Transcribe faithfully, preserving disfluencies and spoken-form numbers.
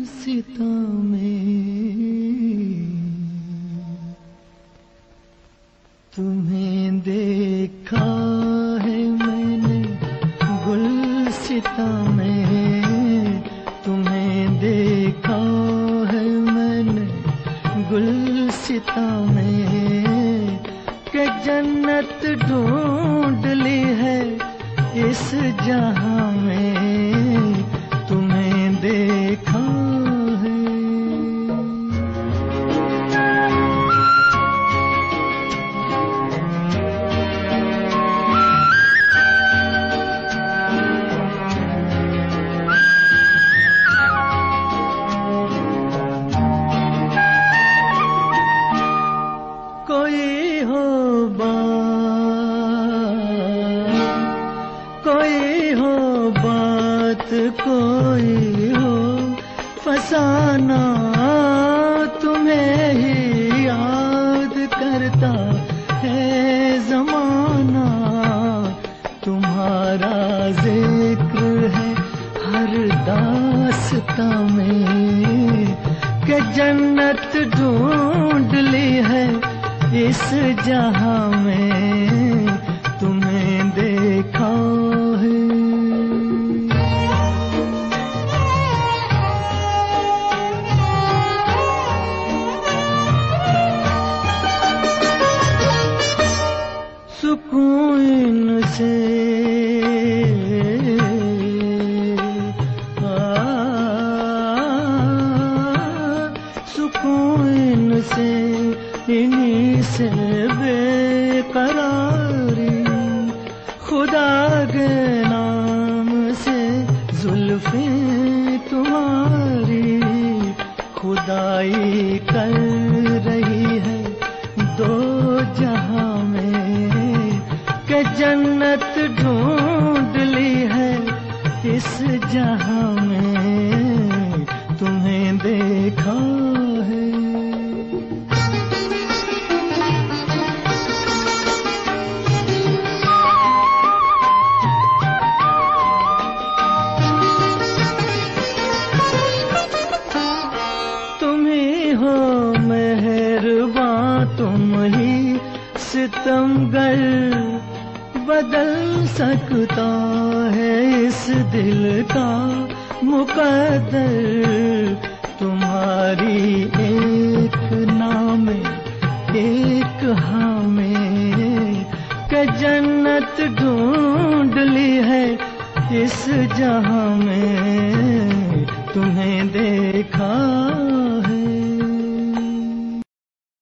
सितम में तुम्हें देखा है मैंने गुलसितां में, तुम्हें देखा है मैंने गुलसितां में, कि जन्नत ढूंढ ली है इस जहां में, तुम्हें देखा है। कोई हो बात, कोई हो बात, कोई हो फसाना, तुम्हें ही याद करता है जमाना, तुम्हारा जिक्र है हर दास्तां में, कि जन्नत ढूंढ ली है इस जहां में, तुम्हें देखा है। सुकून से सुकून से इन्हीं से बेकरारी, खुदा के नाम से जुल्फे तुम्हारी, खुदाई कर रही है दो जहां में, कि जन्नत ढूंढ ली है इस जहां में, तुम्हें देखा है। तुम ही सितमगर बदल सकता है इस दिल का मुकद्दर, तुम्हारी एक नाम एक हाँ में, कि जन्नत ढूंढ ली है इस जहां में, तुम्हें देख